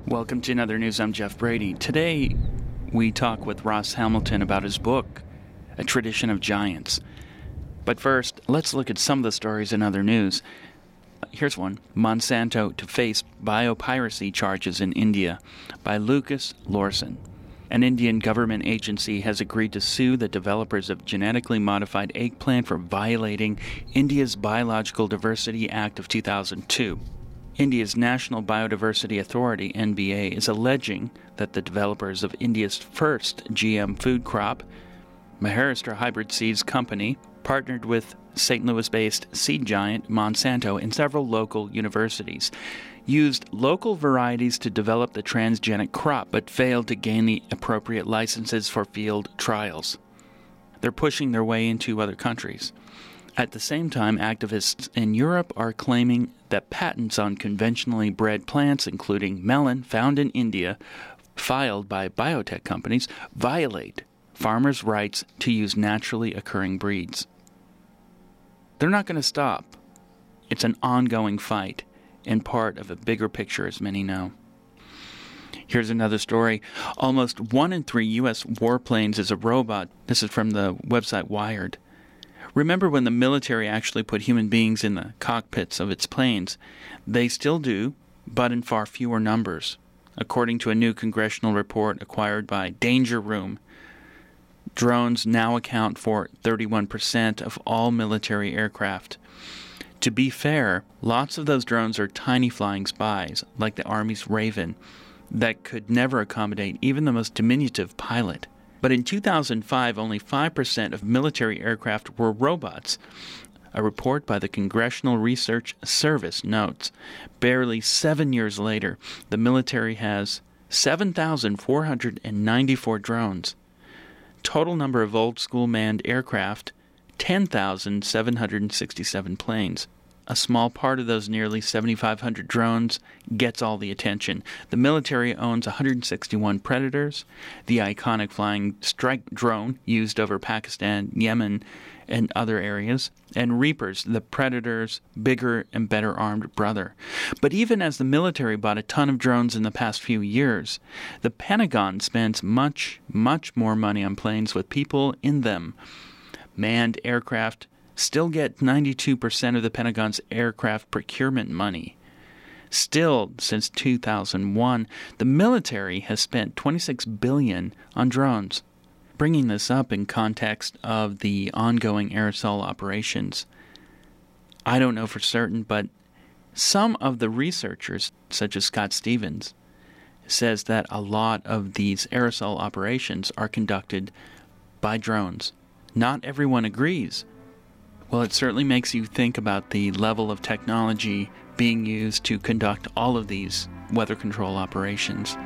Welcome to Another News. I'm Jeff Brady. Today, we talk with Ross Hamilton about his book, A Tradition of Giants. But first, let's look at some of the stories in other news. Here's one. Monsanto to face biopiracy charges in India by Lucas Lorson. An Indian government agency has agreed to sue the developers of genetically modified eggplant for violating India's Biological Diversity Act of 2002. India's National Biodiversity Authority, NBA, is alleging that the developers of India's first GM food crop, Maharashtra Hybrid Seeds Company, partnered with St. Louis-based seed giant Monsanto and several local universities, used local varieties to develop the transgenic crop but failed to gain the appropriate licenses for field trials. They're pushing their way into other countries. At the same time, activists in Europe are claiming that patents on conventionally bred plants, including melon found in India, filed by biotech companies, violate farmers' rights to use naturally occurring breeds. They're not going to stop. It's an ongoing fight and part of a bigger picture, as many know. Here's another story. Almost 1 in 3 U.S. warplanes is a robot. This is from the website Wired. Remember when the military actually put human beings in the cockpits of its planes? They still do, but in far fewer numbers. According to a new congressional report acquired by Danger Room, drones now account for 31% of all military aircraft. To be fair, lots of those drones are tiny flying spies, like the Army's Raven, that could never accommodate even the most diminutive pilot. But in 2005, only 5% of military aircraft were robots. A report by the Congressional Research Service notes, barely 7 years later, the military has 7,494 drones. Total number of old-school manned aircraft, 10,767 planes. A small part of those nearly 7,500 drones gets all the attention. The military owns 161 Predators, the iconic flying strike drone used over Pakistan, Yemen, and other areas, and Reapers, the Predator's bigger and better armed brother. But even as the military bought a ton of drones in the past few years, the Pentagon spends much, much more money on planes with people in them. Manned aircraft still get 92% of the Pentagon's aircraft procurement money. Still, since 2001, the military has spent $26 billion on drones. Bringing this up in context of the ongoing aerosol operations, I don't know for certain, but some of the researchers, such as Scott Stevens, says that a lot of these aerosol operations are conducted by drones. Not everyone agrees. Well, it certainly makes you think about the level of technology being used to conduct all of these weather control operations.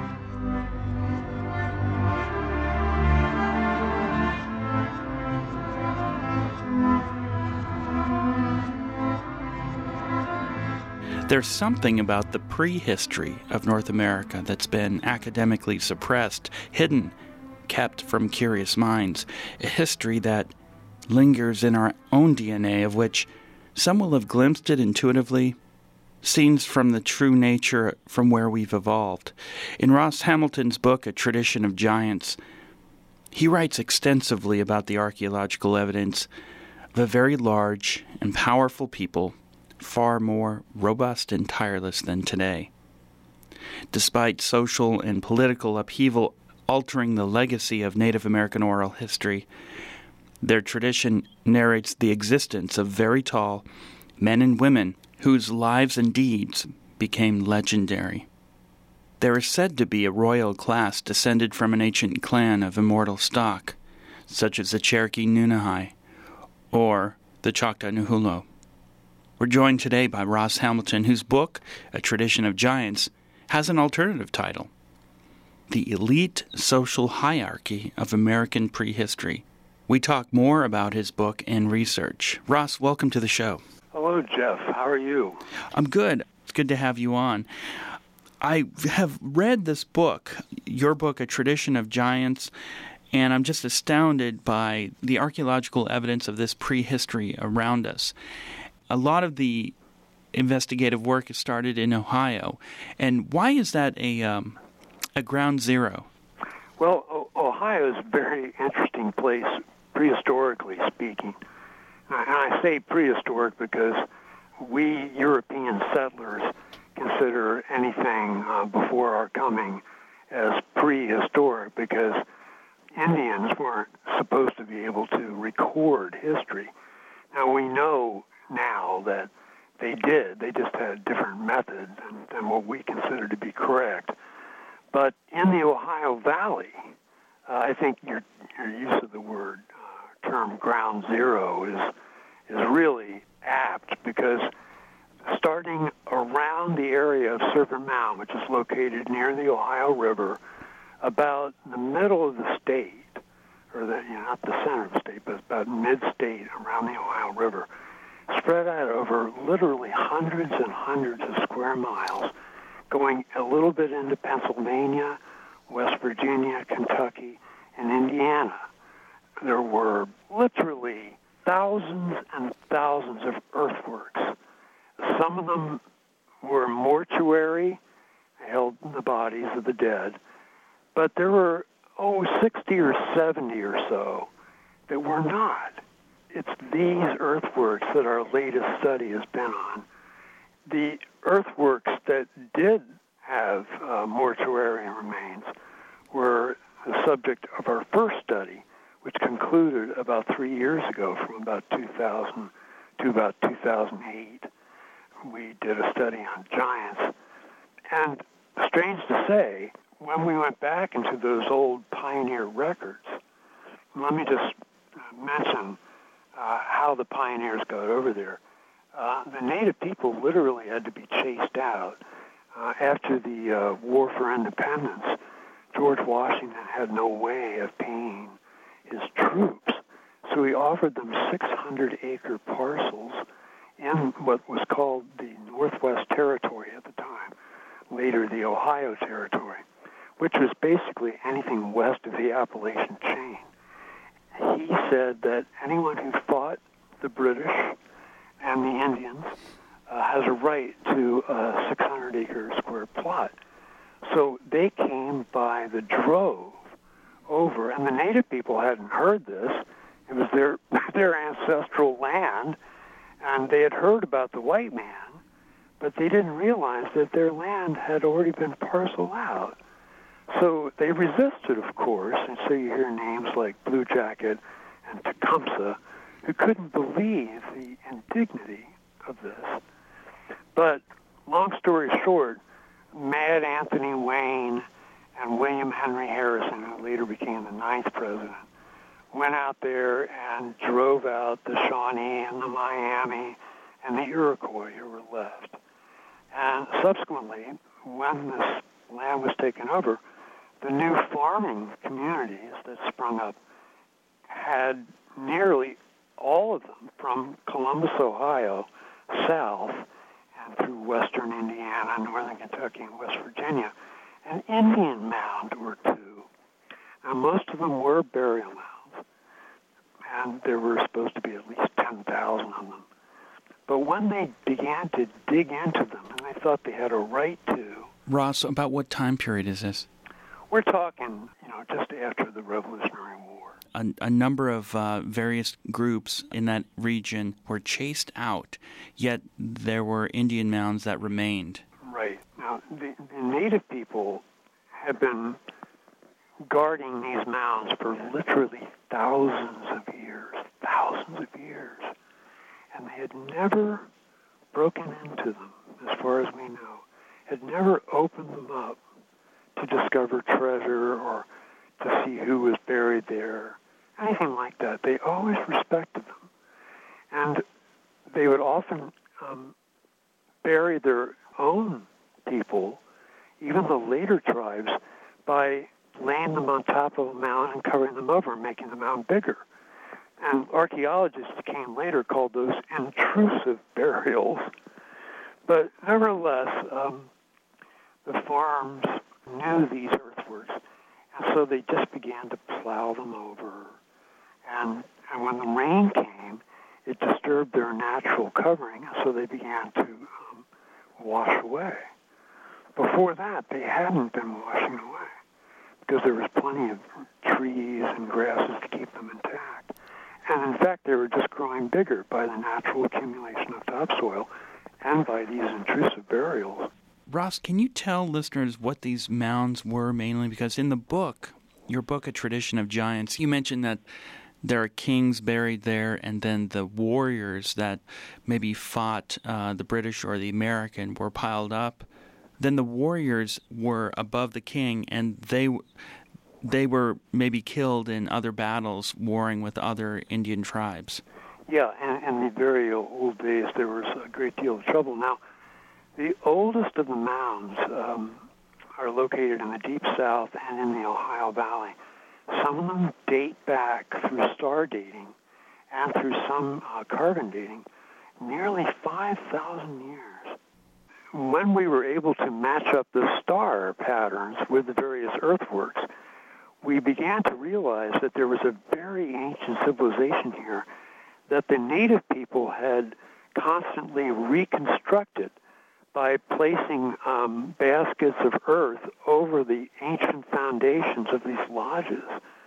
There's something about the prehistory of North America that's been academically suppressed, hidden, kept from curious minds, a history that lingers in our own DNA, of which some will have glimpsed it intuitively, scenes from the true nature from where we've evolved. In Ross Hamilton's book, A Tradition of Giants, he writes extensively about the archaeological evidence of a very large and powerful people, far more robust and tireless than today. Despite social and political upheaval altering the legacy of Native American oral history, their tradition narrates the existence of very tall men and women whose lives and deeds became legendary. There is said to be a royal class descended from an ancient clan of immortal stock, such as the Cherokee Nunahai or the Choctaw Nhulo. We're joined today by Ross Hamilton, whose book, A Tradition of Giants, has an alternative title, The Elite Social Hierarchy of American Prehistory. We talk more about his book and research. Ross, welcome to the show. Hello, Jeff. How are you? I'm good. It's good to have you on. I have read this book, your book, A Tradition of Giants, and I'm just astounded by the archaeological evidence of this prehistory around us. A lot of the investigative work has started in Ohio. And why is that a ground zero? Well, Ohio is a very interesting place, prehistorically speaking. And I say prehistoric because we European settlers consider anything before our coming as prehistoric, because Indians weren't supposed to be able to record history. Now, we know now that they did. They just had a different method than what we consider to be correct. But in the Ohio Valley, I think your use of the term ground zero is really apt, because starting around the area of Serpent Mound, which is located near the Ohio River, about the middle of the state, or not the center of the state, but about mid-state around the Ohio River, spread out over literally hundreds and hundreds of square miles, going a little bit into Pennsylvania, West Virginia, Kentucky, and Indiana. There were literally thousands and thousands of earthworks. Some of them were mortuary, held the bodies of the dead, but there were 60 or 70 or so that were not. It's these earthworks that our latest study has been on. The earthworks that did have mortuary remains were the subject of our first study, which concluded about 3 years ago, from about 2000 to about 2008. We did a study on giants. And strange to say, when we went back into those old pioneer records, let me just mention how the pioneers got over there. The native people literally had to be chased out. After the War for Independence, George Washington had no way of paying his troops, so he offered them 600-acre parcels in what was called the Northwest Territory at the time, later the Ohio Territory, which was basically anything west of the Appalachian chain. He said that anyone who fought the British and the Indians has a right to a 600-acre square plot. So they came by the drove over, and the native people hadn't heard this. It was their ancestral land, and they had heard about the white man, but they didn't realize that their land had already been parceled out. So they resisted, of course, and so you hear names like Blue Jacket and Tecumseh, who couldn't believe the indignity of this. But long story short, Mad Anthony Wayne and William Henry Harrison, who later became the 9th president, went out there and drove out the Shawnee and the Miami and the Iroquois who were left. And subsequently, when this land was taken over, the new farming communities that sprung up had nearly all of them, from Columbus, Ohio, south, and through western Indiana, northern Kentucky, and West Virginia, an Indian mound or two. Now, most of them were burial mounds, and there were supposed to be at least 10,000 of them. But when they began to dig into them, and they thought they had a right to... Ross, about what time period is this? We're talking, just after the Revolutionary War. A number of various groups in that region were chased out, yet there were Indian mounds that remained. Right. Now, the native people had been guarding these mounds for literally thousands of years. And they had never broken into them, as far as we know, had never opened them up to discover treasure or to see who was buried there, anything like that. They always respected them. And they would often bury their own people, even the later tribes, by laying them on top of a mound and covering them over and making the mound bigger. And archaeologists came later called those intrusive burials. But nevertheless, the farms knew these earthworks, and so they just began to plow them over. And when the rain came, it disturbed their natural covering, so they began to wash away. Before that, they hadn't been washing away because there was plenty of trees and grasses to keep them intact. And in fact, they were just growing bigger by the natural accumulation of topsoil and by these intrusive burials. Ross, can you tell listeners what these mounds were mainly? Because in the book, your book, A Tradition of Giants, you mentioned that there are kings buried there, and then the warriors that maybe fought the British or the American were piled up. Then the warriors were above the king, and they were maybe killed in other battles warring with other Indian tribes. Yeah, in the very old days, there was a great deal of trouble. Now, the oldest of the mounds are located in the Deep South and in the Ohio Valley. Some of them date back through star dating and through some carbon dating nearly 5,000 years. When we were able to match up the star patterns with the various earthworks, we began to realize that there was a very ancient civilization here that the native people had constantly reconstructed by placing baskets of earth over the ancient foundations of these lodges.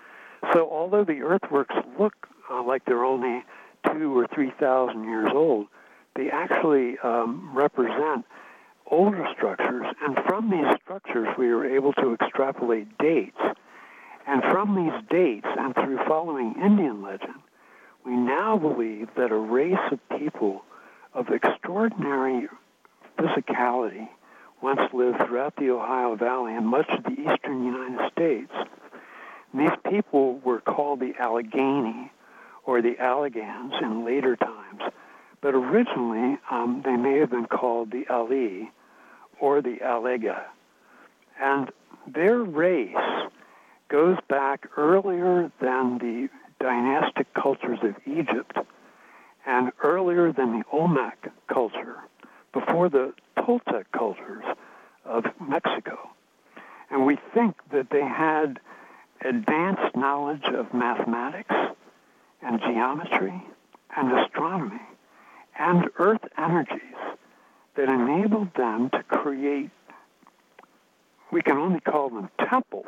So although the earthworks look like they're only 2,000 or 3,000 years old, they actually represent older structures. And from these structures, we were able to extrapolate dates. And from these dates, and through following Indian legend, we now believe that a race of people of extraordinary physicality once lived throughout the Ohio Valley and much of the eastern United States. And these people were called the Allegheny or the Allegans in later times, but originally they may have been called the Ali or the Allega. And their race goes back earlier than the dynastic cultures of Egypt and earlier than the Olmec culture, before the Toltec cultures of Mexico. And we think that they had advanced knowledge of mathematics and geometry and astronomy and earth energies that enabled them to create, we can only call them temples,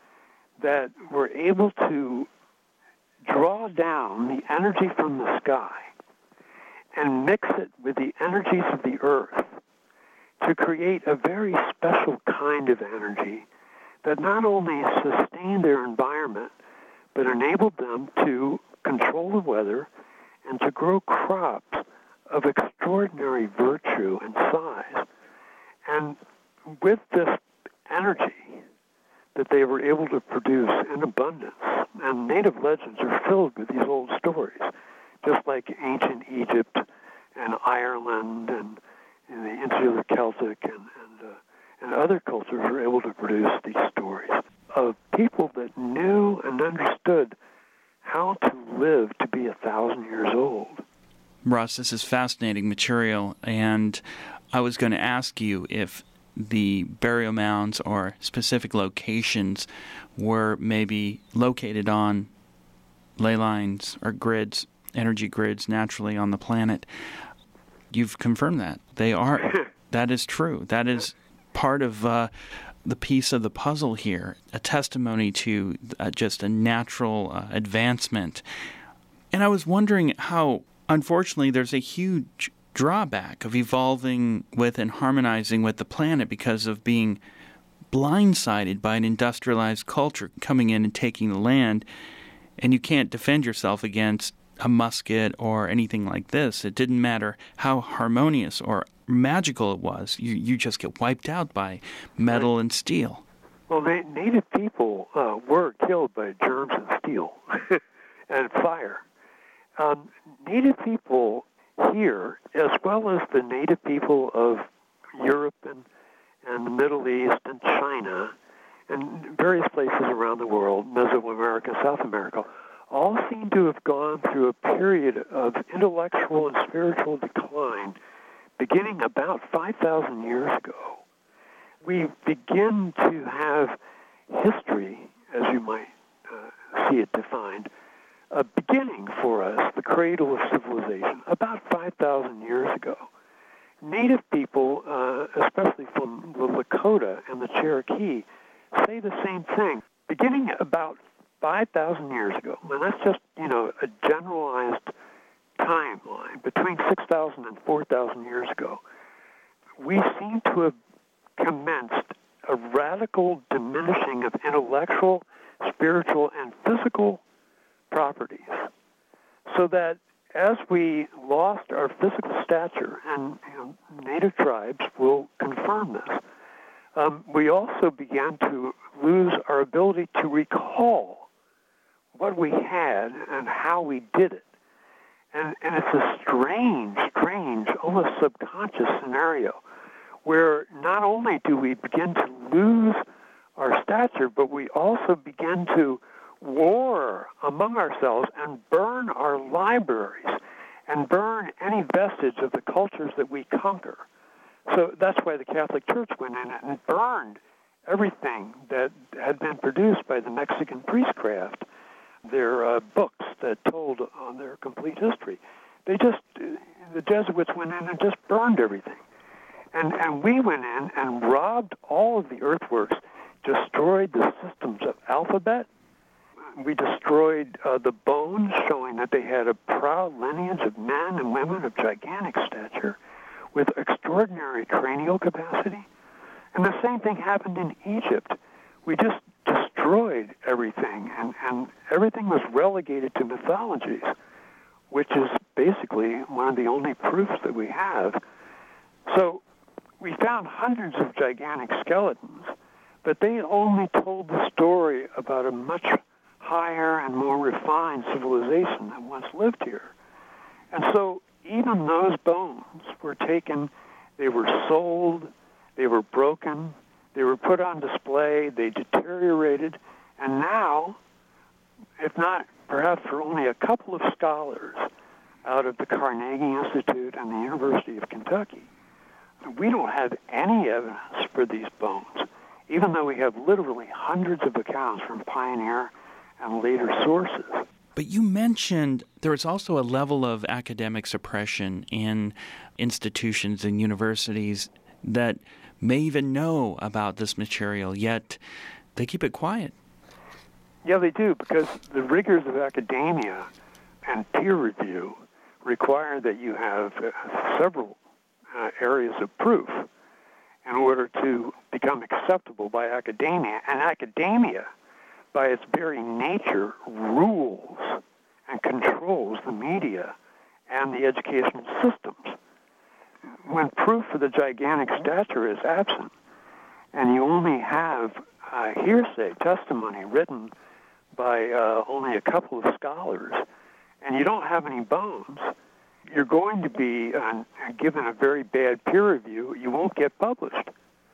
that were able to draw down the energy from the sky and mix it with the energies of the earth to create a very special kind of energy that not only sustained their environment, but enabled them to control the weather and to grow crops of extraordinary virtue and size. And with this energy that they were able to produce in abundance, and native legends are filled with these old stories, just like ancient Egypt and Ireland and the insular Celtic and other cultures were able to produce these stories of people that knew and understood how to live to be 1,000 years old. Russ, this is fascinating material, and I was going to ask you if the burial mounds or specific locations were maybe located on ley lines or grids, energy grids naturally on the planet. You've confirmed that. They are. That is true. That is part of the piece of the puzzle here, a testimony to just a natural advancement. And I was wondering how, unfortunately, there's a huge drawback of evolving with and harmonizing with the planet because of being blindsided by an industrialized culture coming in and taking the land, and you can't defend yourself against a musket or anything like this. It didn't matter how harmonious or magical it was. You just get wiped out by metal and steel. Well, native people were killed by germs and steel and fire. Native people here, as well as the native people of Europe and the Middle East and China and various places around the world, Mesoamerica, South America, all seem to have gone through a period of intellectual and spiritual decline beginning about 5,000 years ago. We begin to have history, as you might see it defined, a beginning for us, the cradle of civilization, about 5,000 years ago. Native people, especially from the Lakota and the Cherokee, say the same thing. Beginning about 5,000 years ago, and that's just, a generalized timeline, between 6,000 and 4,000 years ago, we seem to have commenced a radical diminishing of intellectual, spiritual, and physical properties, so that as we lost our physical stature, and Native tribes will confirm this, we also began to lose our ability to recall what we had and how we did it. And it's a strange, almost subconscious scenario where not only do we begin to lose our stature, but we also begin to war among ourselves and burn our libraries and burn any vestige of the cultures that we conquer. So that's why the Catholic Church went in and burned everything that had been produced by the Mexican priestcraft, their books that told their complete history. The Jesuits went in and just burned everything. And we went in and robbed all of the earthworks, destroyed the systems of alphabet. We destroyed the bones, showing that they had a proud lineage of men and women of gigantic stature with extraordinary cranial capacity. And the same thing happened in Egypt. We just destroyed everything, and everything was relegated to mythologies, which is basically one of the only proofs that we have. So we found hundreds of gigantic skeletons, but they only told the story about a much higher and more refined civilization that once lived here. And so even those bones were taken, they were sold, they were broken, they were put on display, they deteriorated, and now, if not perhaps for only a couple of scholars out of the Carnegie Institute and the University of Kentucky, we don't have any evidence for these bones, even though we have literally hundreds of accounts from pioneer and later sources. But you mentioned there is also a level of academic suppression in institutions and universities that may even know about this material, yet they keep it quiet. Yeah, they do, because the rigors of academia and peer review require that you have several areas of proof in order to become acceptable by academia. And academia, by its very nature, rules and controls the media and the educational systems. When proof of the gigantic stature is absent, and you only have hearsay testimony written by only a couple of scholars, and you don't have any bones, you're going to be given a very bad peer review. You won't get published.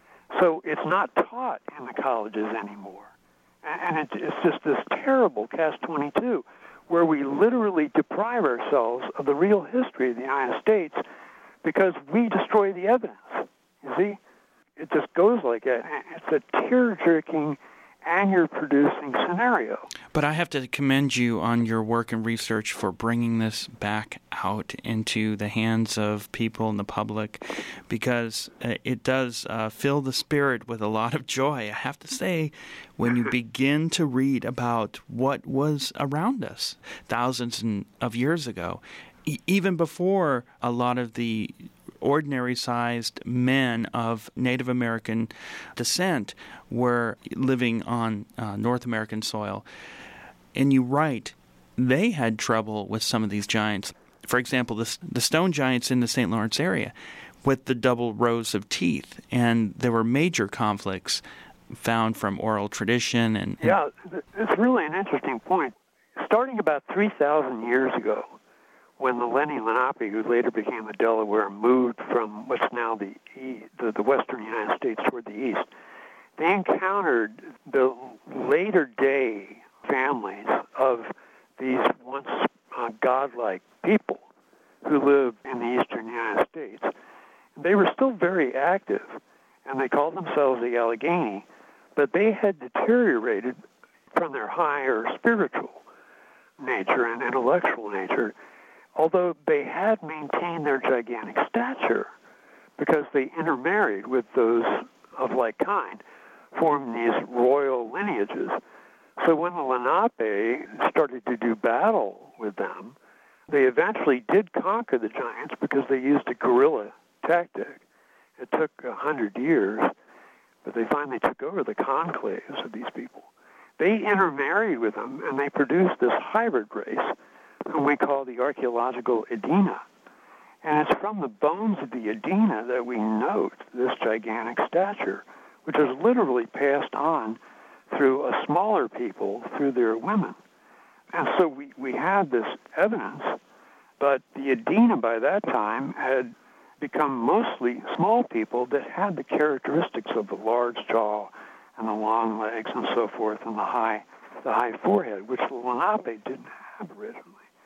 So it's not taught in the colleges anymore. And it's just this terrible catch-22 where we literally deprive ourselves of the real history of the United States because we destroy the evidence. You see? It just goes like that. It's a tear-jerking, anger-producing scenario. But I have to commend you on your work and research for bringing this back out into the hands of people and the public, because it does fill the spirit with a lot of joy, I have to say, when you begin to read about what was around us thousands of years ago, even before a lot of the ordinary-sized men of Native American descent were living on North American soil. And you write, they had trouble with some of these giants. For example, the stone giants in the St. Lawrence area with the double rows of teeth. And there were major conflicts found from oral tradition. Yeah, it's really an interesting point. Starting about 3,000 years ago, when the Lenni Lenape, who later became the Delaware, moved from what's now the western United States toward the east, they encountered the later day families of these once godlike people who lived in the eastern United States. They were still very active, and they called themselves the Allegheny, but they had deteriorated from their higher spiritual nature and intellectual nature. Although they had maintained their gigantic stature, because they intermarried with those of like kind, formed these royal lineages. So when the Lenape started to do battle with them, they eventually did conquer the giants because they used a guerrilla tactic. It took 100 years, but they finally took over the conclaves of these people. They intermarried with them, and they produced this hybrid race, whom we call the archaeological Edena. And it's from the bones of the Edena that we note this gigantic stature, which is literally passed on through a smaller people, through their women. And so we have this evidence, but the Edena by that time had become mostly small people that had the characteristics of the large jaw and the long legs and so forth, and the high forehead, which the Lenape didn't have originally.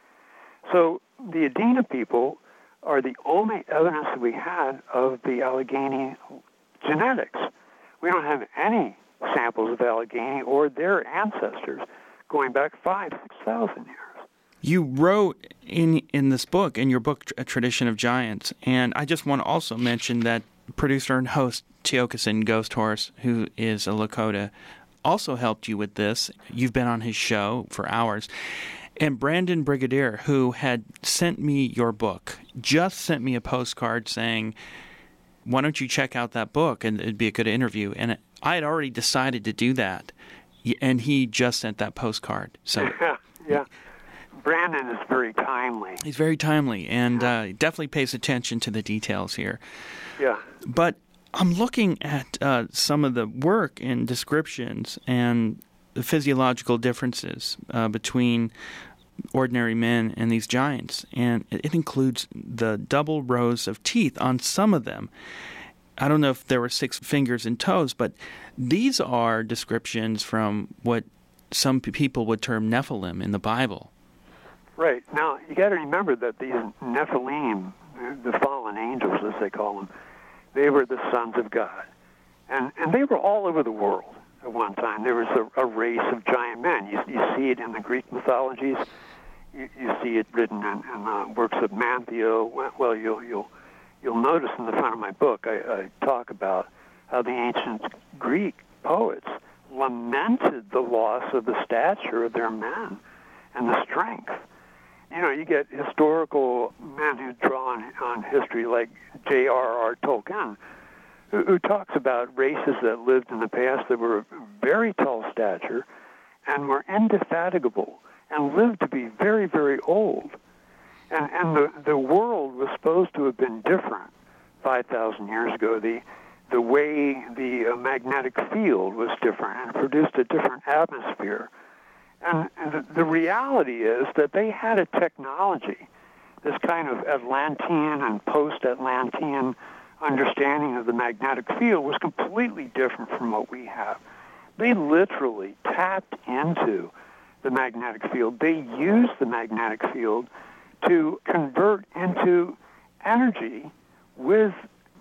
So the Edena people are the only evidence that we had of the Allegheny genetics. We don't have any samples of Allegheny or their ancestors going back 6,000 years. You wrote in this book, in your book, A Tradition of Giants, and I just want to also mention that producer and host Tiokasin Ghost Horse, who is a Lakota, also helped you with this. You've been on his show for hours. And Brandon Brigadier, who had sent me your book, just sent me a postcard saying, why don't you check out that book, and it'd be a good interview. And I had already decided to do that, and he just sent that postcard. So yeah. Brandon is very timely. He's very timely, and definitely pays attention to the details here. Yeah. But I'm looking at some of the work and descriptions and the physiological differences between ordinary men and these giants, and it includes the double rows of teeth on some of them. I don't know if there were 6 fingers and toes, but these are descriptions from what some people would term Nephilim in the Bible. Right. Now, you got to remember that these Nephilim, the fallen angels, as they call them, they were the sons of God. And they were all over the world at one time. There was a race of giant men. You see it in the Greek mythologies. You see it written in works of Mantheo. Well, you'll notice in the front of my book, I talk about how the ancient Greek poets lamented the loss of the stature of their men and the strength. You know, you get historical men who draw on history like J.R.R. Tolkien, who talks about races that lived in the past that were very tall stature and were indefatigable and lived to be very, very old. And the world was supposed to have been different 5,000 years ago. The way the magnetic field was different and produced a different atmosphere. And the reality is that they had a technology, this kind of Atlantean and post-Atlantean understanding of the magnetic field was completely different from what we have. They literally tapped into the magnetic field. They used the magnetic field to convert into energy with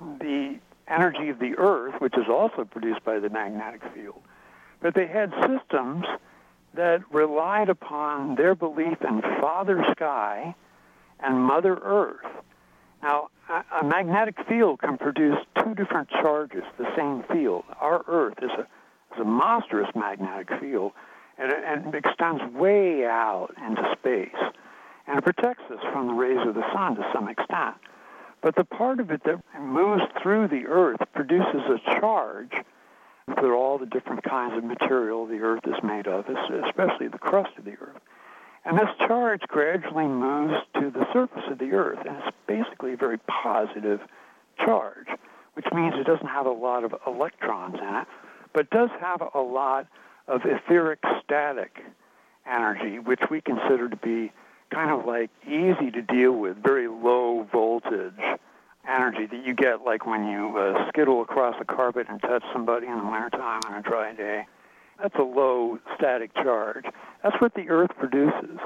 the energy of the Earth, which is also produced by the magnetic field. But they had systems that relied upon their belief in Father Sky and Mother Earth. Now, a magnetic field can produce 2 different charges, the same field. Our Earth is a monstrous magnetic field, and it extends way out into space. And it protects us from the rays of the sun to some extent. But the part of it that moves through the Earth produces a charge for all the different kinds of material the Earth is made of, especially the crust of the Earth. And this charge gradually moves to the surface of the Earth, and it's basically a very positive charge, which means it doesn't have a lot of electrons in it, but does have a lot of etheric static energy, which we consider to be kind of like easy to deal with, very low voltage energy that you get like when you skittle across a carpet and touch somebody in the wintertime on a dry day. That's a low static charge. That's what the Earth produces.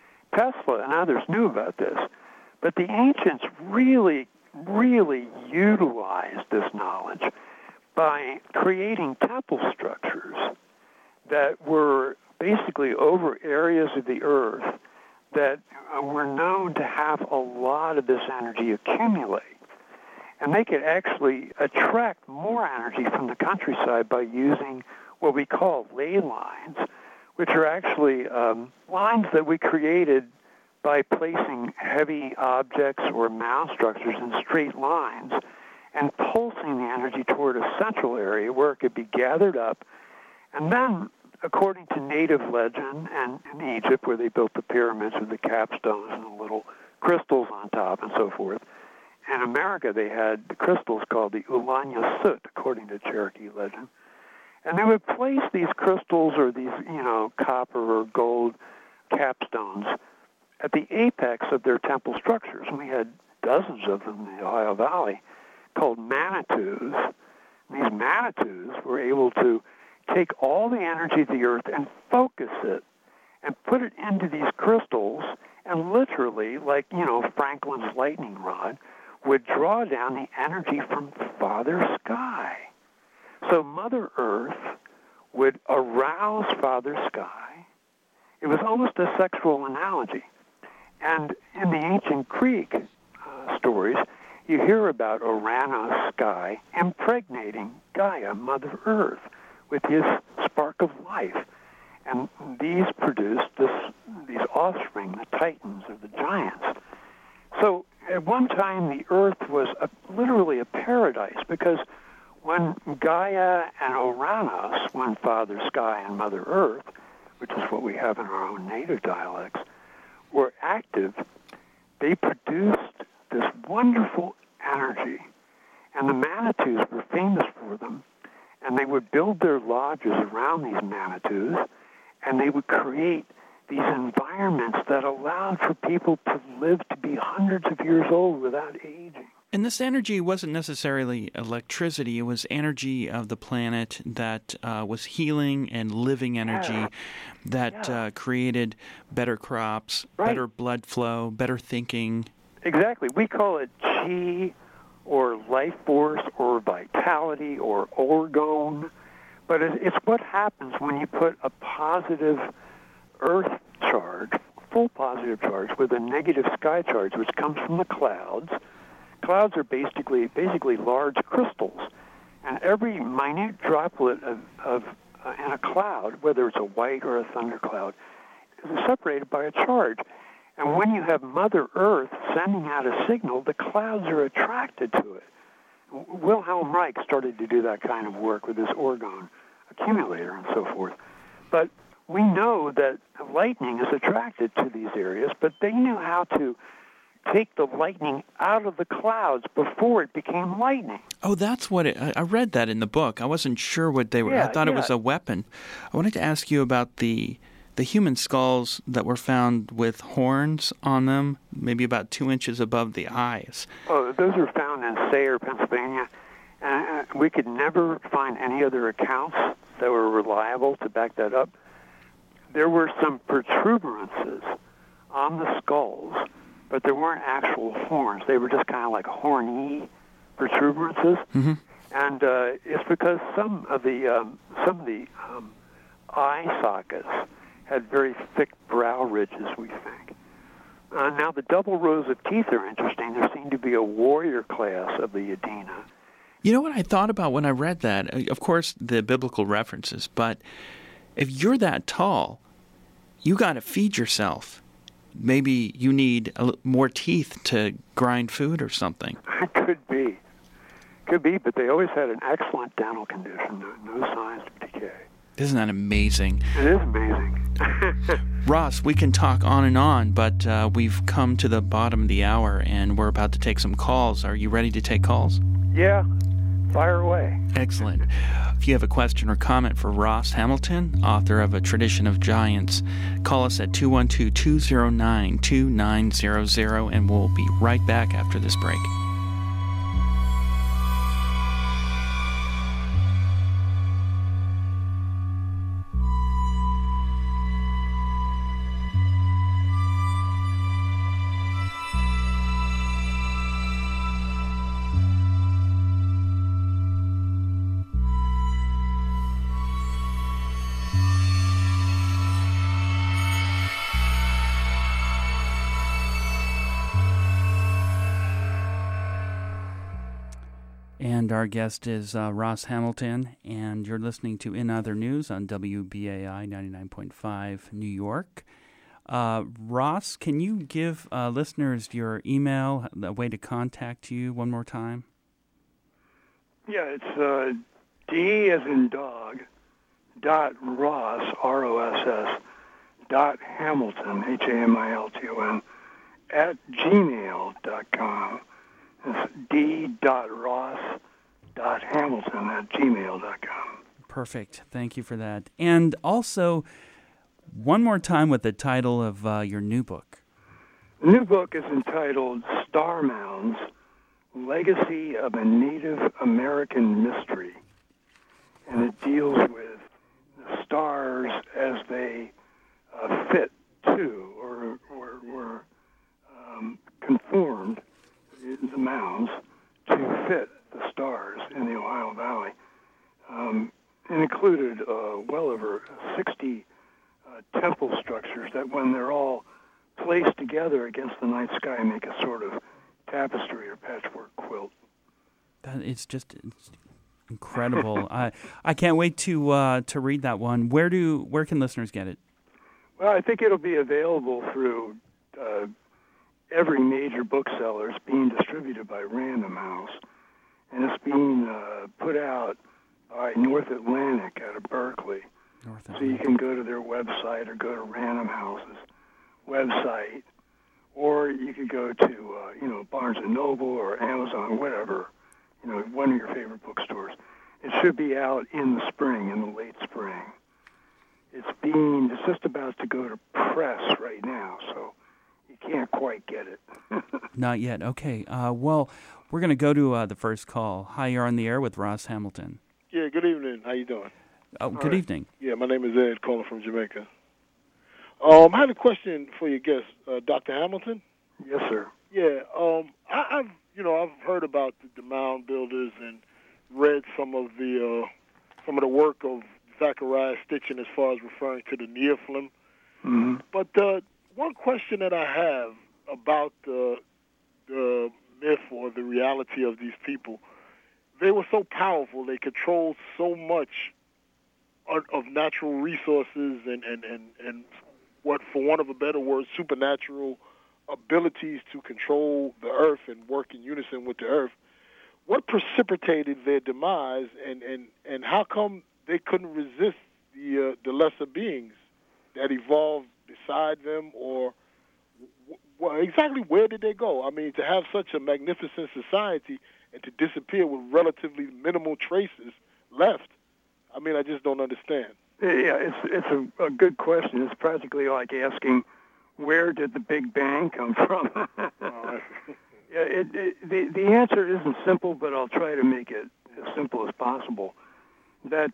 Tesla and others knew about this, but the ancients really, really utilized this knowledge by creating temple structures that were basically over areas of the Earth that were known to have a lot of this energy accumulate. And they could actually attract more energy from the countryside by using what we call ley lines, which are actually lines that we created by placing heavy objects or mound structures in straight lines and pulsing the energy toward a central area where it could be gathered up. And then, according to native legend, and in Egypt, where they built the pyramids with the capstones and the little crystals on top and so forth, in America they had the crystals called the Ulanya Sut, according to Cherokee legend. And they would place these crystals or these, copper or gold capstones at the apex of their temple structures. And we had dozens of them in the Ohio Valley called Manitous. These Manitous were able to take all the energy of the earth and focus it and put it into these crystals and literally, like, Franklin's lightning rod, would draw down the energy from Father Sky. So Mother Earth would arouse Father Sky. It was almost a sexual analogy. And in the ancient Greek stories, you hear about Uranus Sky impregnating Gaia, Mother Earth, with his spark of life. And these produced these offspring, the Titans or the giants. So at one time, the Earth was literally a paradise, because when Gaia and Uranus, when Father Sky and Mother Earth, which is what we have in our own native dialects, were active, they produced this wonderful energy. And the Manitous were famous for them. And they would build their lodges around these Manitous, and they would create these environments that allowed for people to live to be hundreds of years old without aging. And this energy wasn't necessarily electricity. It was energy of the planet that was healing and living energy that created better crops, better blood flow, better thinking. Exactly. We call it chi or life force or vitality or orgone. But it's what happens when you put a positive earth charge, full positive charge, with a negative sky charge, which comes from the clouds. Clouds are basically large crystals, and every minute droplet of in a cloud, whether it's a white or a thundercloud, is separated by a charge. And when you have Mother Earth sending out a signal, the clouds are attracted to it. Wilhelm Reich started to do that kind of work with his orgone accumulator and so forth. But we know that lightning is attracted to these areas, but they knew how to take the lightning out of the clouds before it became lightning. Oh, that's what I read that in the book. I wasn't sure what they were. I thought it was a weapon. I wanted to ask you about the human skulls that were found with horns on them, maybe about 2 inches above the eyes. Oh, those were found in Sayre, Pennsylvania. And we could never find any other accounts that were reliable to back that up. There were some protuberances on the skulls, but there weren't actual horns. They were just kind of like horny protuberances. Mm-hmm. And it's because some of the eye sockets had very thick brow ridges, we think. Now, the double rows of teeth are interesting. There seemed to be a warrior class of the Adena. You know what I thought about when I read that? Of course, the biblical references, but if you're that tall, you got to feed yourself. Maybe you need more teeth to grind food or something. Could be, but they always had an excellent dental condition, no signs of decay. Isn't that amazing? It is amazing. Ross, we can talk on and on, but we've come to the bottom of the hour, and we're about to take some calls. Are you ready to take calls? Yeah, fire away. Excellent. If you have a question or comment for Ross Hamilton, author of A Tradition of Giants, call us at 212-209-2900, and we'll be right back after this break. And our guest is Ross Hamilton, and you're listening to In Other News on WBAI 99.5 New York. Ross, can you give listeners your email, a way to contact you one more time? Yeah, it's D as in dog, dot Ross, R-O-S-S, dot Hamilton, Hamilton, at gmail.com. It's d.ross.hamilton@gmail.com. Perfect. Thank you for that. And also, one more time with the title of your new book. The new book is entitled Star Mounds, Legacy of a Native American Mystery. And it deals with the stars as they fit to or were conformed, the mounds, to fit the stars in the Ohio Valley. It included well over 60 temple structures that, when they're all placed together against the night sky, make a sort of tapestry or patchwork quilt. It's incredible. I can't wait to read that one. Where can listeners get it? Well, I think it'll be available through every major bookseller. It's being distributed by Random House, and it's being put out by North Atlantic out of Berkeley. So you can go to their website or go to Random House's website, or you could go to Barnes & Noble or Amazon, whatever, one of your favorite bookstores. It should be out in the spring, in the late spring. It's just about to go to press right now, so you can't quite get it. Not yet. Okay. Well, we're going to go to the first call. Hi, you're on the air with Ross Hamilton. Yeah, good evening. How you doing? Oh, good evening. Yeah, my name is Ed, calling from Jamaica. I had a question for your guest, Dr. Hamilton. Yes, sir. Yeah, I've heard about the mound builders and read some of the work of Zachariah Stitchin as far as referring to the Nephilim. Mm-hmm. But one question that I have about the myth or the reality of these people, they were so powerful. They controlled so much of natural resources and what, for want of a better word, supernatural abilities to control the earth and work in unison with the earth. What precipitated their demise, and how come they couldn't resist the lesser beings that evolved beside them, or exactly where did they go? I mean, to have such a magnificent society and to disappear with relatively minimal traces left, I mean, I just don't understand. Yeah, it's a good question. It's practically like asking, where did the Big Bang come from? Yeah, the answer isn't simple, but I'll try to make it as simple as possible. That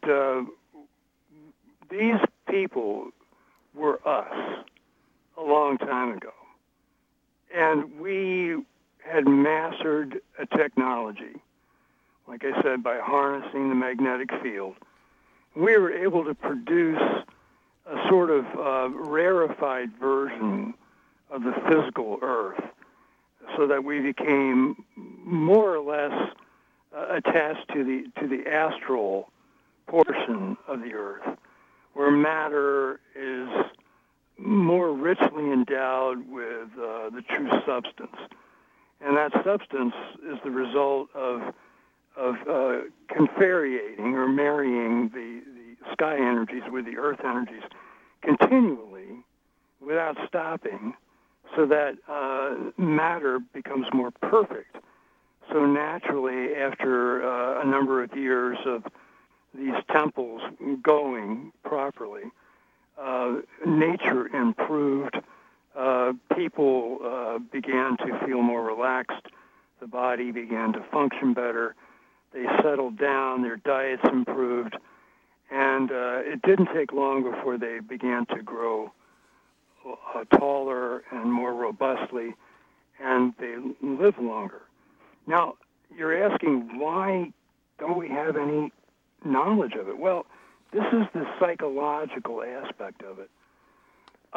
these people were us a long time ago, and we had mastered a technology, like I said, by harnessing the magnetic field. We were able to produce a sort of rarefied version of the physical Earth, so that we became more or less attached to the astral portion of the Earth, where matter is more richly endowed with the true substance. And that substance is the result of conferiating or marrying the sky energies with the earth energies continually without stopping, so that matter becomes more perfect. So naturally, after a number of years of these temples going properly, nature improved. People began to feel more relaxed. The body began to function better. They settled down. Their diets improved. And it didn't take long before they began to grow taller and more robustly, and they live longer. Now, you're asking, why don't we have any knowledge of it? Well, this is the psychological aspect of it.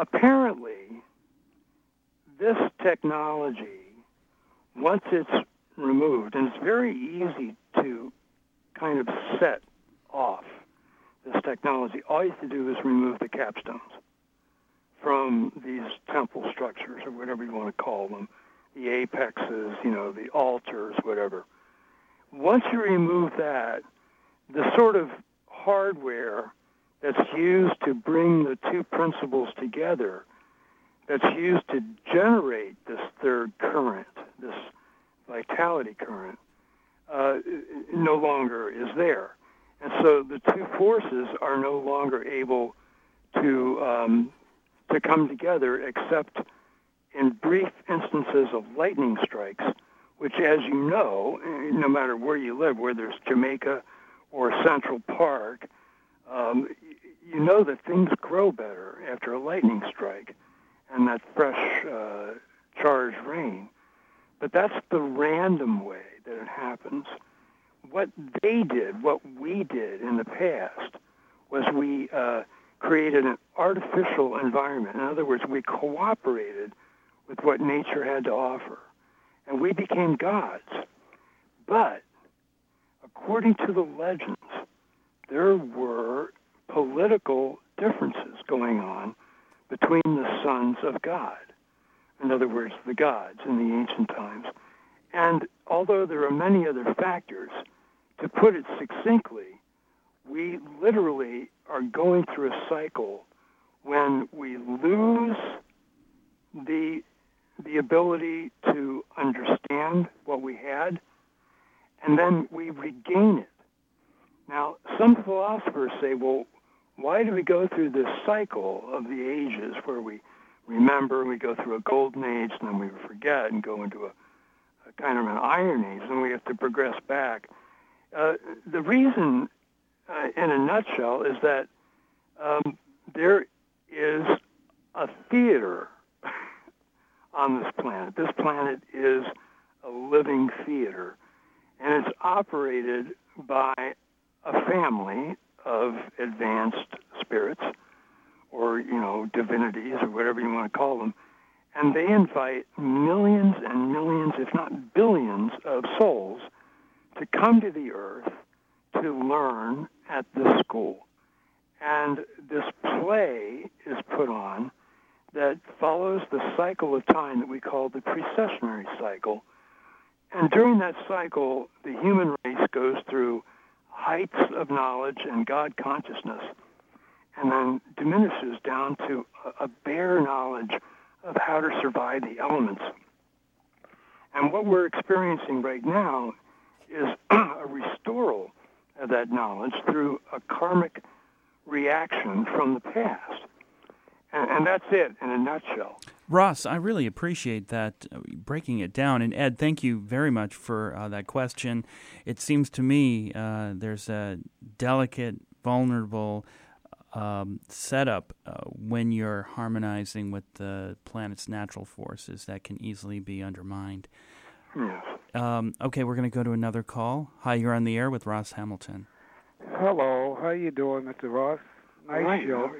Apparently, this technology, once it's removed, and it's very easy to kind of set off this technology. All you have to do is remove the capstones from these temple structures, or whatever you want to call them, the apexes, the altars, whatever. Once you remove that, the sort of hardware that's used to bring the two principles together, that's used to generate this third current, this vitality current, no longer is there. And so the two forces are no longer able to come together except in brief instances of lightning strikes, which, as you know, no matter where you live, whether it's Jamaica or Central Park, you know that things grow better after a lightning strike and that fresh, charged rain. But that's the random way that it happens. What they did, what we did in the past, was we created an artificial environment. In other words, we cooperated with what nature had to offer, and we became gods. But according to the legends, there were political differences going on between the sons of God. In other words, the gods in the ancient times. And although there are many other factors, to put it succinctly, we literally are going through a cycle when we lose the ability to understand what we had, and then we regain it. Now, some philosophers say, well, why do we go through this cycle of the ages where we remember, we go through a golden age, and then we forget and go into a kind of an iron age, and we have to progress back? The reason, in a nutshell, is that there is a theater on this planet. This planet is a living theater, and it's operated by a family of advanced spirits, or, divinities, or whatever you want to call them, and they invite millions and millions, if not billions, of souls to come to the earth to learn at this school. And this play is put on that follows the cycle of time that we call the precessionary cycle. And during that cycle, the human race goes through heights of knowledge and God consciousness, and then diminishes down to a bare knowledge of how to survive the elements. And what we're experiencing right now is a restoral of that knowledge through a karmic reaction from the past. And that's it in a nutshell. Ross, I really appreciate that, breaking it down. And Ed, thank you very much for that question. It seems to me there's a delicate, vulnerable setup when you're harmonizing with the planet's natural forces that can easily be undermined. Yes. Okay, we're going to go to another call. Hi, you're on the air with Ross Hamilton. Hello, how you doing, Mr. Ross? Nice show.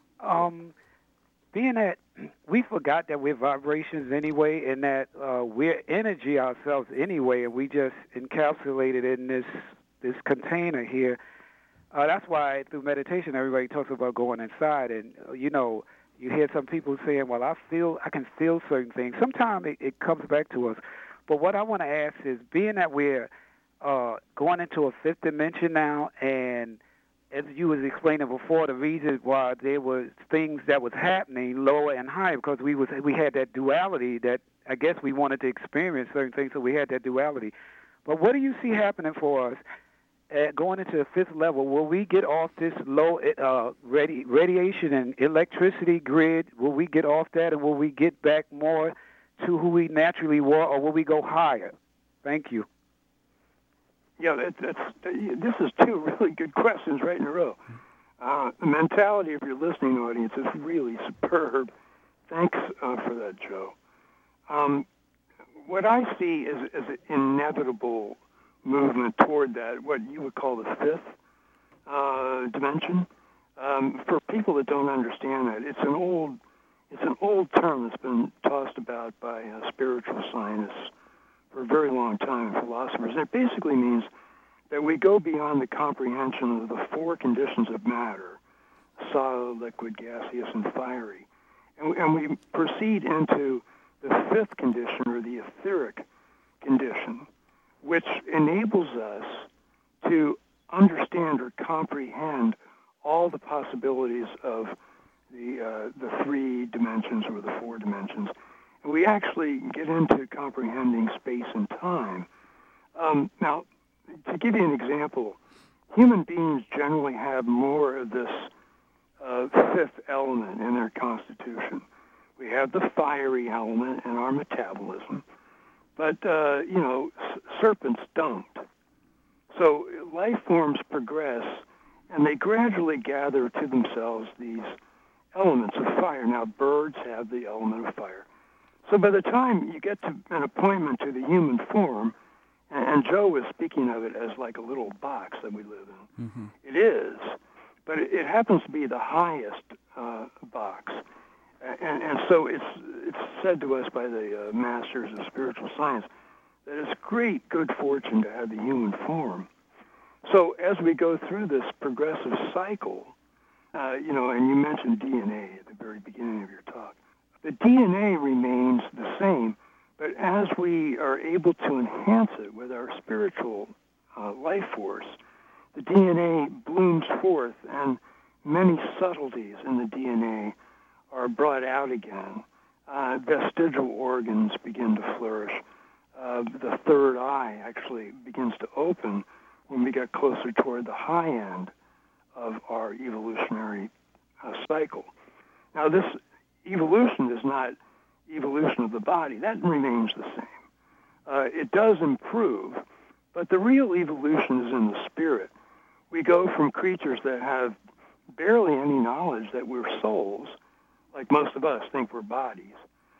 Being that we forgot that we're vibrations anyway, and that we're energy ourselves anyway, and we just encapsulated in this container here. That's why through meditation everybody talks about going inside, and you hear some people saying, "Well, I can feel certain things." Sometimes it comes back to us. But what I want to ask is, being that we're going into a fifth dimension now, and as you was explaining before, the reason why there was things that was happening lower and higher, because we had that duality that I guess we wanted to experience certain things, so we had that duality. But what do you see happening for us going into the fifth level? Will we get off this low radiation and electricity grid? Will we get off that, and will we get back more to who we naturally were, or will we go higher? Thank you. Yeah, this is two really good questions right in a row. The mentality of your listening audience is really superb. Thanks for that, Joe. What I see is an inevitable movement toward that, what you would call the fifth dimension. For people that don't understand that, it's an old term that's been tossed about by spiritual scientists for a very long time, philosophers. And it basically means that we go beyond the comprehension of the four conditions of matter, solid, liquid, gaseous, and fiery. And we proceed into the fifth condition, or the etheric condition, which enables us to understand or comprehend all the possibilities of the three dimensions or the four dimensions. And we actually get into comprehending space and time. Now, to give you an example, human beings generally have more of this fifth element in their constitution. We have the fiery element in our metabolism, but, serpents don't. So life forms progress, and they gradually gather to themselves these elements of fire. Now, birds have the element of fire. So by the time you get to an appointment to the human form, and Joe was speaking of it as like a little box that we live in. Mm-hmm. It is, but it happens to be the highest box. And so it's said to us by the masters of spiritual science that it's great good fortune to have the human form. So as we go through this progressive cycle, and you mentioned DNA at the very beginning of your talk, the DNA remains the same, but as we are able to enhance it with our spiritual life force, the DNA blooms forth, and many subtleties in the DNA are brought out again. Vestigial organs begin to flourish. The third eye actually begins to open when we get closer toward the high end of our evolutionary cycle. Now, this evolution is not evolution of the body. That remains the same. It does improve, but the real evolution is in the spirit. We go from creatures that have barely any knowledge that we're souls, like most of us think we're bodies,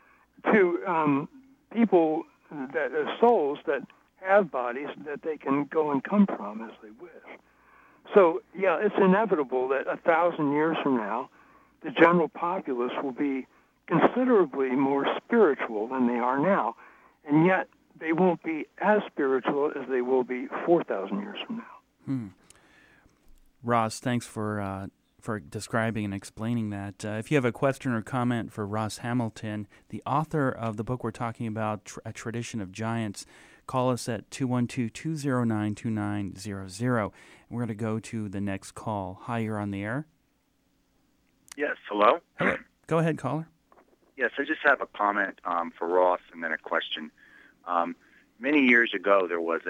to people that are souls that have bodies that they can go and come from as they wish. So, yeah, it's inevitable that 1,000 years from now, the general populace will be considerably more spiritual than they are now, and yet they won't be as spiritual as they will be 4,000 years from now. Ross, thanks for describing and explaining that. If you have a question or comment for Ross Hamilton, the author of the book we're talking about, A Tradition of Giants, call us at 212-209-2900. We're going to go to the next call. Hi, you're on the air. Yes, hello? Hello. Go ahead, caller. Yes, I just have a comment for Ross and then a question. Many years ago, there was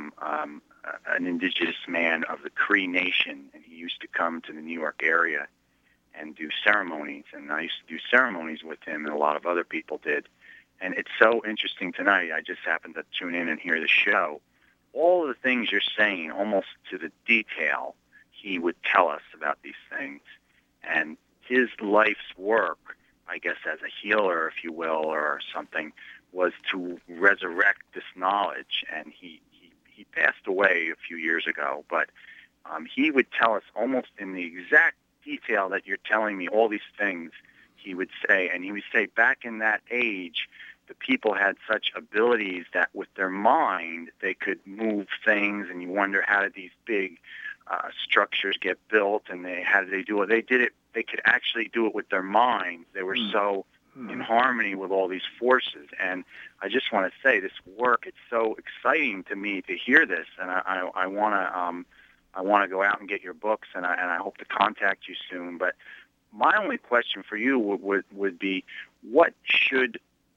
an indigenous man of the Cree Nation, and he used to come to the New York area and do ceremonies, and I used to do ceremonies with him, and a lot of other people did. And it's so interesting tonight. I just happened to tune in and hear the show. All of the things you're saying, almost to the detail, he would tell us about these things. And his life's work, I guess as a healer, if you will, or something, was to resurrect this knowledge. And he passed away a few years ago, but he would tell us almost in the exact detail that you're telling me all these things. He would say, and he would say back in that age, the people had such abilities that with their mind they could move things, and you wonder how did these big structures get built, and how did they do it? They did it. They could actually do it with their minds. They were so in harmony with all these forces. And I just want to say, this work, it's so exciting to me to hear this, and I want to go out and get your books, and I hope to contact you soon. But my only question for you would be, what should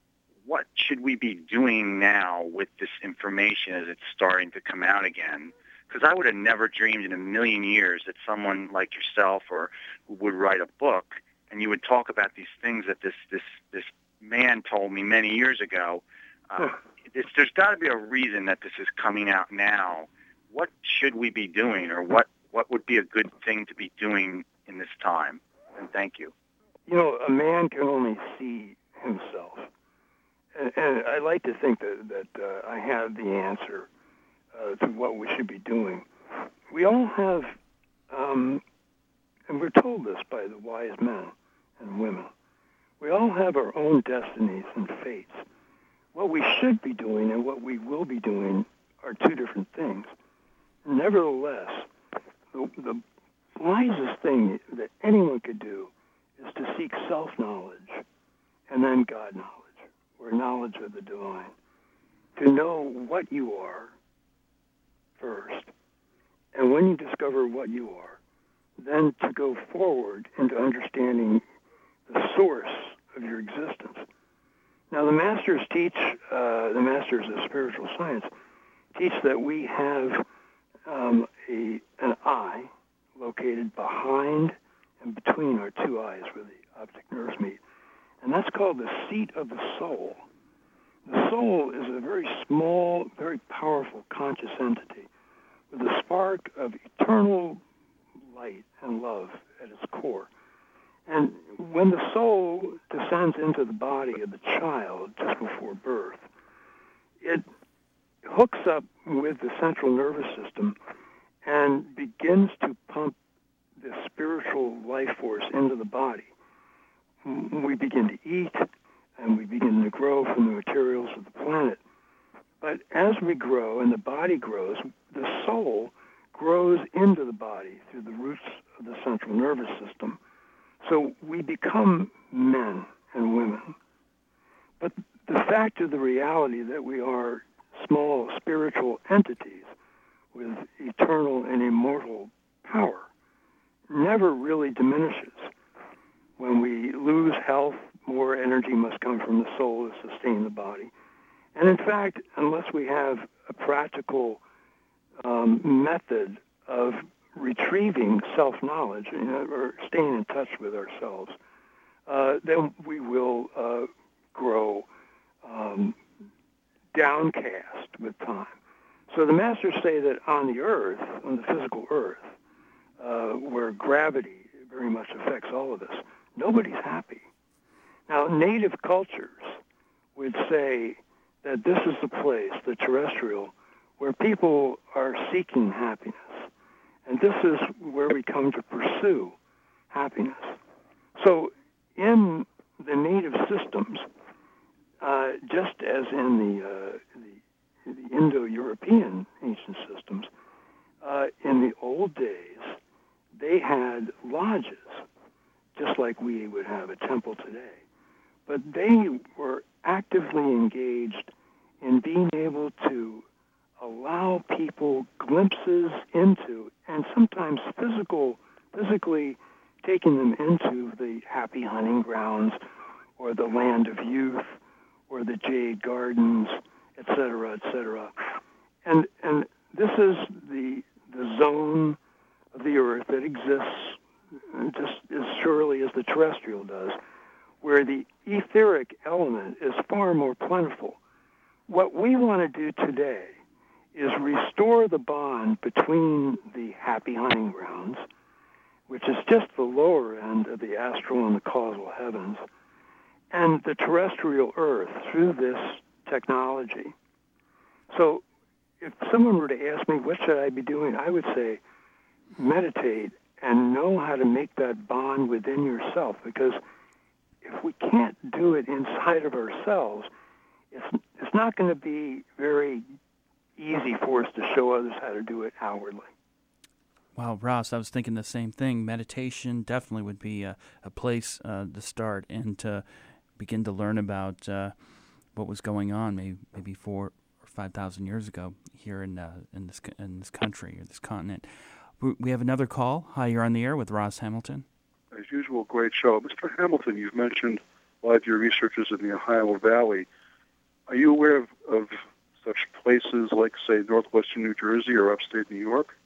we be doing now with this information as it's starting to come out again? Because I would have never dreamed in a million years that someone like yourself or would write a book and you would talk about these things that this man told me many years ago. There's got to be a reason that this is coming out now. What should we be doing, or what would be a good thing to be doing in this time? And thank you. A man can only see himself. And I like to think that I have the answer to what we should be doing. We all have, and we're told this by the wise men and women, we all have our own destinies and fates. what we should be doing and what we will be doing are two different things. Nevertheless, the wisest thing that anyone could do is to seek self-knowledge and then God knowledge, or knowledge of the divine. To know what you are first, and when you discover what you are, then to go forward into understanding the source of your existence. Now, the masters the masters of spiritual science teach that we have an eye located behind and between our two eyes where the optic nerves meet. And that's called the seat of the soul. The soul is a very small, very powerful conscious entity with a spark of eternal light and love at its core. And when the soul descends into the body of the child just before birth, it hooks up with the central nervous system and begins to pump the spiritual life force into the body. We begin to eat, and we begin to grow from the materials of the planet. But as we grow and the body grows, the soul grows into the body through the roots of the central nervous system. So we become men and women. But the fact of the reality that we are small spiritual entities with eternal and immortal power never really diminishes. When we lose health, more energy must come from the soul to sustain the body. And in fact, unless we have a practical method of retrieving self-knowledge, or staying in touch with ourselves, then we will grow downcast with time. So the masters say that on the earth, on the physical earth, where gravity very much affects all of us, nobody's happy. Now, native cultures would say that this is the place, the terrestrial, where people are seeking happiness. And this is where we come to pursue happiness. So in the native systems, just as in the Indo-European ancient systems, in the old days, they had lodges, just like we would have a temple today. But they were actively engaged in being able to allow people glimpses into, and sometimes physically taking them into the happy hunting grounds or the land of youth or the jade gardens, et cetera, et cetera. And this is the zone of the earth that exists just as surely as the terrestrial does, where the etheric element is far more plentiful. What we want to do today is restore the bond between the happy hunting grounds, which is just the lower end of the astral and the causal heavens, and the terrestrial earth through this technology. So if someone were to ask me, what should I be doing? I would say meditate and know how to make that bond within yourself, because if we can't do it inside of ourselves, it's not going to be very easy for us to show others how to do it outwardly. Wow, Ross, I was thinking the same thing. Meditation definitely would be a place to start and to begin to learn about what was going on maybe 4,000 or 5,000 years ago here in this country or this continent. We have another call. Hi, you're on the air with Ross Hamilton. As usual, great show. Mr. Hamilton, you've mentioned a lot of your researches in the Ohio Valley. Are you aware of such places like, say, northwestern New Jersey or upstate New York?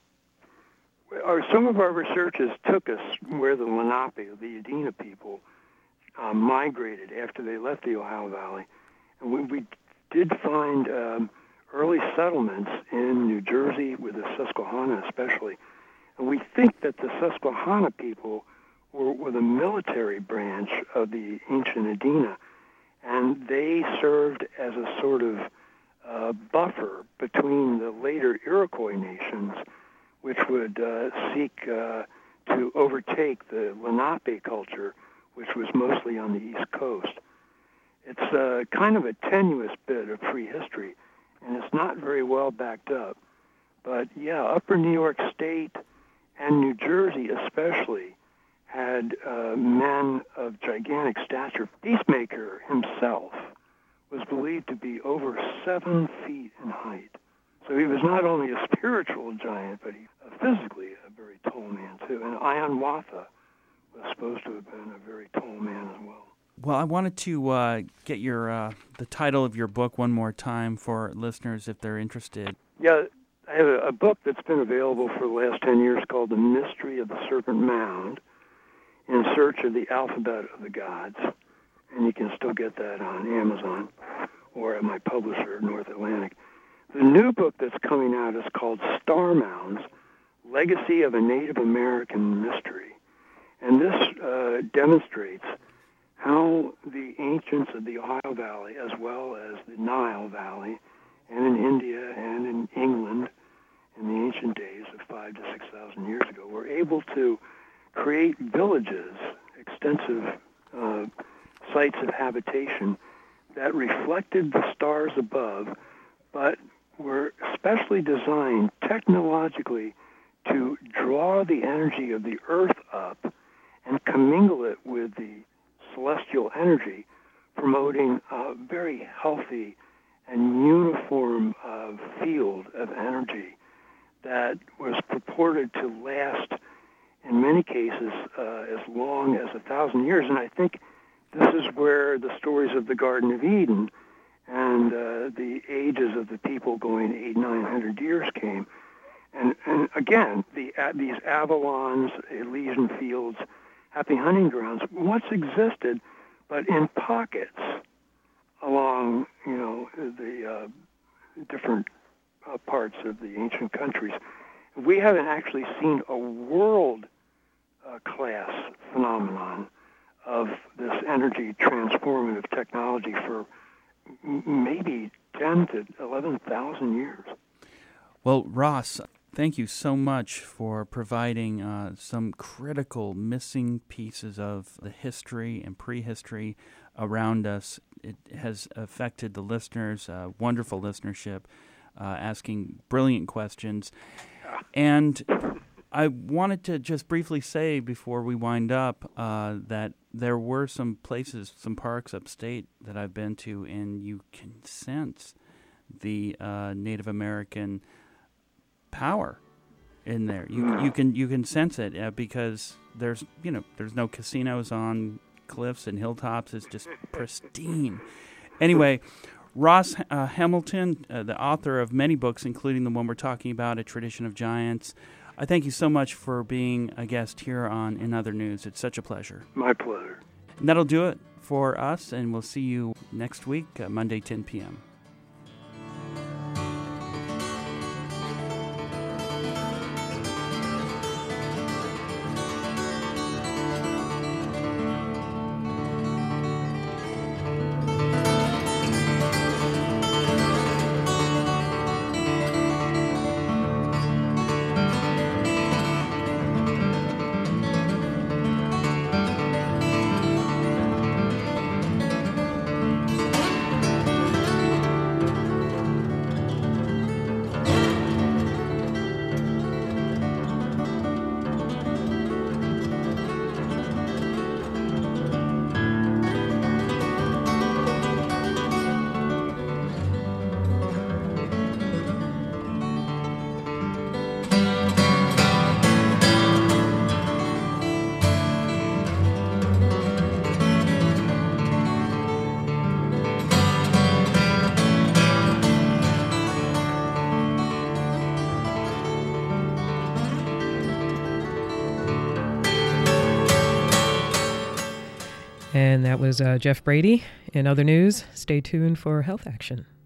Some of our researches took us where the Lenape, the Adena people, migrated after they left the Ohio Valley. And we did find early settlements in New Jersey, with the Susquehanna especially. And we think that the Susquehanna people were the military branch of the ancient Adena, and they served as a sort of buffer between the later Iroquois nations, which would seek to overtake the Lenape culture, which was mostly on the East Coast. It's kind of a tenuous bit of prehistory, and it's not very well backed up. But yeah, Upper New York State and New Jersey especially had men of gigantic stature. Peacemaker himself was believed to be over 7 feet in height. So he was not only a spiritual giant, but he physically a very tall man too. And Hiawatha was supposed to have been a very tall man as well. Well, I wanted to get your the title of your book one more time for listeners if they're interested. Yeah, I have a book that's been available for the last 10 years called The Mystery of the Serpent Mound, In Search of the Alphabet of the Gods. And you can still get that on Amazon or at my publisher, North Atlantic. The new book that's coming out is called Star Mounds, Legacy of a Native American Mystery. And this demonstrates how the ancients of the Ohio Valley, as well as the Nile Valley, and in India and in England in the ancient days of 5,000 to 6,000 years ago, were able to create villages, extensive sites of habitation that reflected the stars above, but were specially designed technologically to draw the energy of the earth up and commingle it with the celestial energy, promoting a very healthy and uniform field of energy that was purported to last, in many cases, as long as 1,000 years. And I think this is where the stories of the Garden of Eden and the ages of the people going 800-900 years came. And again, these Avalons, Elysian fields, happy hunting grounds once existed, but in pockets along, the different parts of the ancient countries. We haven't actually seen a world class phenomenon of this energy transformative technology for maybe 10 to 11,000 years. Well, Ross, thank you so much for providing some critical missing pieces of the history and prehistory around us. It has affected the listeners, wonderful listenership, asking brilliant questions. And I wanted to just briefly say before we wind up that there were some places, some parks upstate that I've been to, and you can sense the Native American power in there. You can sense it because there's no casinos on cliffs and hilltops. It's just pristine. Anyway, Ross Hamilton, the author of many books, including the one we're talking about, A Tradition of Giants. I thank you so much for being a guest here on In Other News. It's such a pleasure. My pleasure. And that'll do it for us, and we'll see you next week, Monday, 10 p.m. And that was Jeff Brady. In other news, stay tuned for Health Action.